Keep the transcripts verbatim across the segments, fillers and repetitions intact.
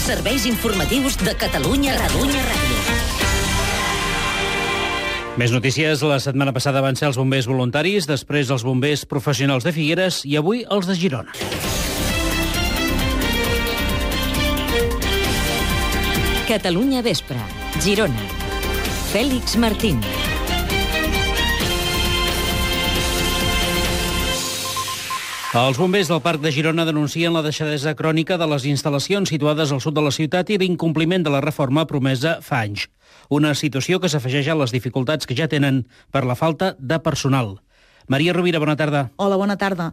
serveis informatius de Catalunya Catalunya Ràdio. Més notícies. La setmana passada van ser els bombers voluntaris, després els bombers professionals de Figueres i avui els de Girona. Catalunya Vespre, Girona. Fèlix Martín. Els bombers del Parc de Girona denuncien la deixadesa crònica de les instal·lacions situades al sud de la ciutat i l'incompliment de la reforma promesa fa anys. Una situació que s'afegeix a les dificultats que ja tenen per la falta de personal. Maria Rovira, bona tarda. Hola, bona tarda.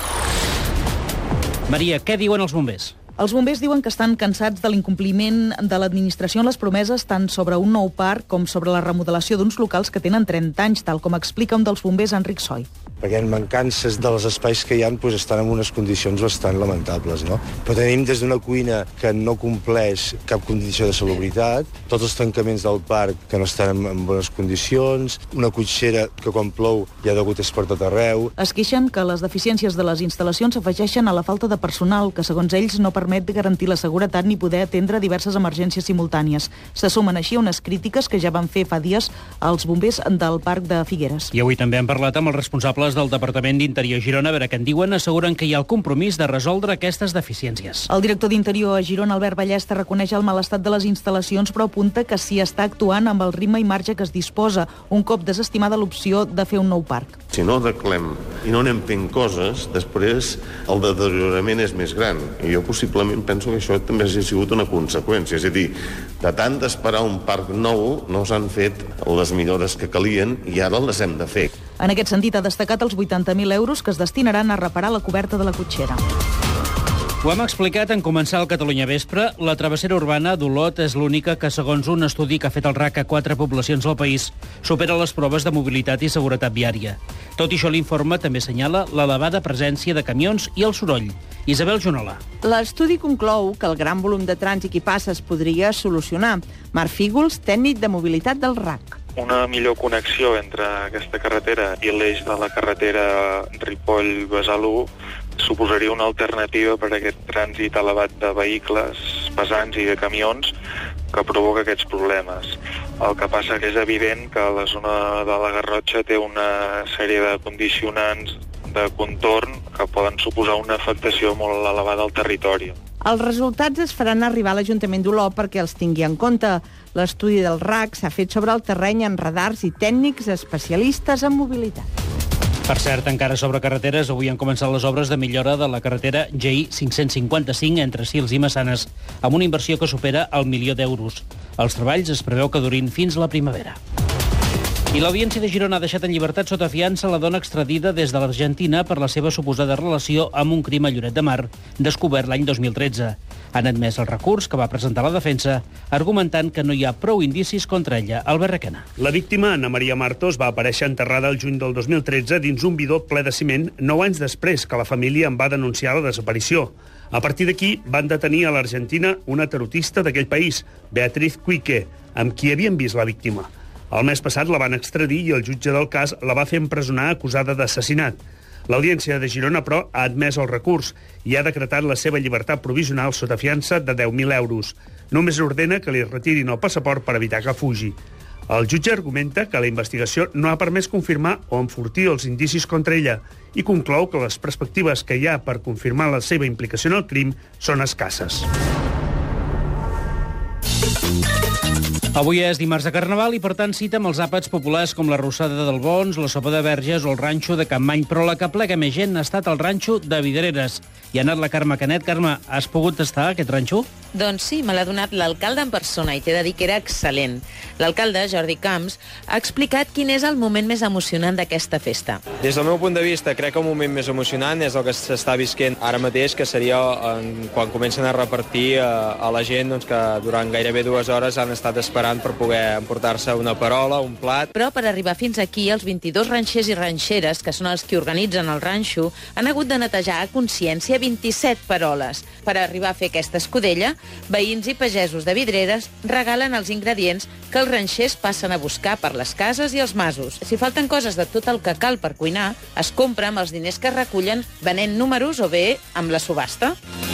Maria, què diuen els bombers? Els bombers diuen que estan cansats de l'incompliment de l'administració en les promeses tant sobre un nou parc com sobre la remodelació d'uns locals que tenen trenta anys, tal com explica un dels bombers, Enric Soy. Perquè en mancances dels espais que hi ha doncs, estan en unes condicions bastant lamentables, no? Però tenim des d'una cuina que no compleix cap condició de salubritat, tots els tancaments del parc que no estan en, en bones condicions, una cotxera que quan plou hi ha degut és per tot arreu. Es queixen que les deficiències de les instal·lacions afegeixen a la falta de personal, que segons ells no permet garantir la seguretat ni poder atendre diverses emergències simultànies. Se sumen així unes crítiques que ja van fer fa dies als bombers del Parc de Figueres. I avui també han parlat amb els responsables del Departament d'Interior a Girona, a veure què en diuen, asseguren que hi ha el compromís de resoldre aquestes deficiències. El director d'Interior a Girona, Albert Ballesta, reconeix el mal estat de les instal·lacions, però apunta que s'hi està actuant amb el ritme i marge que es disposa, un cop desestimada l'opció de fer un nou parc. Si no arreglem i no anem fent coses, després el deteriorament és més gran. I jo possiblement penso que això també ha sigut una conseqüència. És a dir, de tant d'esperar un parc nou, no s'han fet les millores que calien i ara les hem de fer. En aquest sentit, ha destacat els vuitanta mil euros que es destinaran a reparar la coberta de la cotxera. Ho hem explicat en començar el Catalunya Vespre. La travessera urbana d'Olot és l'única que, segons un estudi que ha fet el R A C a quatre poblacions del país, supera les proves de mobilitat i seguretat viària. Tot i això, l'informe també assenyala l'elevada presència de camions i el soroll. Isabel Junola. L'estudi conclou que el gran volum de trànsit que hi passa es podria solucionar. Marc Fígols, tècnic de mobilitat del R A C. Una millor connexió entre aquesta carretera i l'eix de la carretera Ripoll-Besalú suposaria una alternativa per a aquest trànsit elevat de vehicles pesants i de camions que provoca aquests problemes. El que passa que és evident que la zona de la Garrotxa té una sèrie de condicionants de contorn que poden suposar una afectació molt elevada al territori. Els resultats es faran arribar a l'Ajuntament d'Olot perquè els tingui en compte. L'estudi del R A C s'ha fet sobre el terreny amb radars i tècnics especialistes en mobilitat. Per cert, encara sobre carreteres, avui han començat les obres de millora de la carretera G I cinc-cents cinquanta-cinc entre Sils i Massanes, amb una inversió que supera el milió d'euros. Els treballs es preveu que durin fins la primavera. I l'Audiència de Girona ha deixat en llibertat sota fiança la dona extradida des de l'Argentina per la seva suposada relació amb un crim a Lloret de Mar, descobert l'any dos mil tretze. Han admès el recurs que va presentar la defensa, argumentant que no hi ha prou indicis contra ella. Albert Requena. La víctima, Ana Maria Martos, va aparèixer enterrada el juny del dos mil tretze dins un bidó ple de ciment, nou anys després que la família en va denunciar la desaparició. A partir d'aquí, van detenir a l'Argentina una tarotista d'aquell país, Beatriz Cuique, amb qui havien vist la víctima. El mes passat la van extradir i el jutge del cas la va fer empresonar acusada d'assassinat. L'Audiència de Girona, però, ha admès el recurs i ha decretat la seva llibertat provisional sota fiança de deu mil euros. Només ordena que li retirin el passaport per evitar que fugi. El jutge argumenta que la investigació no ha permès confirmar o enfortir els indicis contra ella i conclou que les perspectives que hi ha per confirmar la seva implicació en el crim són escasses. Avui és dimarts de Carnaval i, per tant, cita amb els àpats populars com la rossada del Bons, la sopa de verges o el ranxo de Campmany. Però la que plega més gent ha estat el ranxo de Vidreres. Hi ha anat la Carme Canet. Carme, has pogut tastar aquest ranxo? Doncs sí, me l'ha donat l'alcalde en persona i t'he de dir que era excel·lent. L'alcalde, Jordi Camps, ha explicat quin és el moment més emocionant d'aquesta festa. Des del meu punt de vista, crec que el moment més emocionant és el que s'està visquent ara mateix, que seria en, quan comencen a repartir a, a la gent doncs, que durant gairebé dues hores han estat esperant per poder emportar-se una perola, un plat. Però per arribar fins aquí, els vint-i-dos ranxers i ranxeres, que són els que organitzen el ranxo, han hagut de netejar a consciència vint-i-set peroles. Per arribar a fer aquesta escudella, veïns i pagesos de Vidreres regalen els ingredients que els ranxers passen a buscar per les cases i els masos. Si falten coses de tot el que cal per cuinar, es compra amb els diners que es recullen venent números o bé amb la subhasta.